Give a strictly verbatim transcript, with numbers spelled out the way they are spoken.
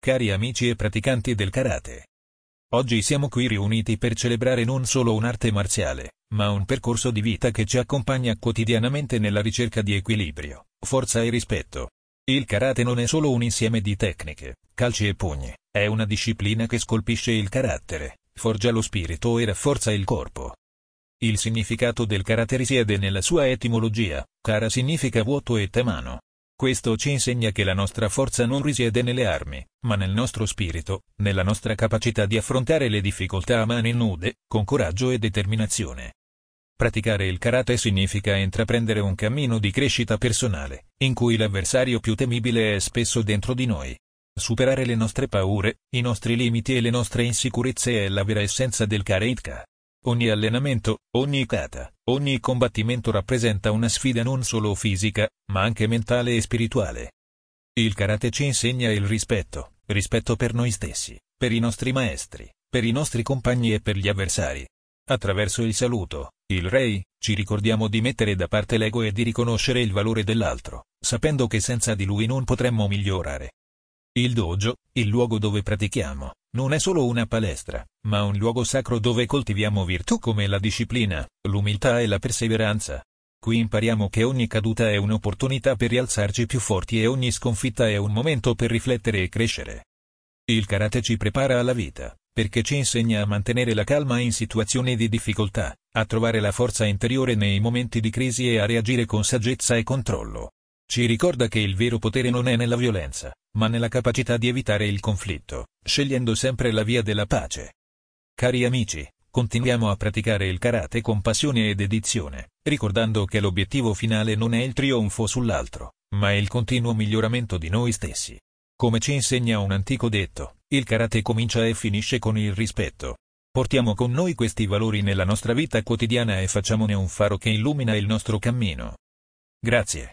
cari amici e praticanti del karate. Oggi siamo qui riuniti per celebrare non solo un'arte marziale, ma un percorso di vita che ci accompagna quotidianamente nella ricerca di equilibrio, forza e rispetto. Il karate non è solo un insieme di tecniche, calci e pugni, è una disciplina che scolpisce il carattere, forgia lo spirito e rafforza il corpo. Il significato del karate risiede nella sua etimologia, kara significa vuoto e te mano. Questo ci insegna che la nostra forza non risiede nelle armi, ma nel nostro spirito, nella nostra capacità di affrontare le difficoltà a mani nude, con coraggio e determinazione. Praticare il karate significa intraprendere un cammino di crescita personale, in cui l'avversario più temibile è spesso dentro di noi. Superare le nostre paure, i nostri limiti e le nostre insicurezze è la vera essenza del Karateka. Ogni allenamento, ogni kata, ogni combattimento rappresenta una sfida non solo fisica, ma anche mentale e spirituale. Il karate ci insegna il rispetto, rispetto per noi stessi, per i nostri maestri, per i nostri compagni e per gli avversari. Attraverso il saluto, il rei, ci ricordiamo di mettere da parte l'ego e di riconoscere il valore dell'altro, sapendo che senza di lui non potremmo migliorare. Il dojo, il luogo dove pratichiamo, non è solo una palestra, ma un luogo sacro dove coltiviamo virtù come la disciplina, l'umiltà e la perseveranza. Qui impariamo che ogni caduta è un'opportunità per rialzarci più forti e ogni sconfitta è un momento per riflettere e crescere. Il karate ci prepara alla vita, perché ci insegna a mantenere la calma in situazioni di difficoltà, a trovare la forza interiore nei momenti di crisi e a reagire con saggezza e controllo. Ci ricorda che il vero potere non è nella violenza, ma nella capacità di evitare il conflitto, scegliendo sempre la via della pace. Cari amici, continuiamo a praticare il karate con passione e dedizione, ricordando che l'obiettivo finale non è il trionfo sull'altro, ma il continuo miglioramento di noi stessi. Come ci insegna un antico detto, il karate comincia e finisce con il rispetto. Portiamo con noi questi valori nella nostra vita quotidiana e facciamone un faro che illumina il nostro cammino. Grazie.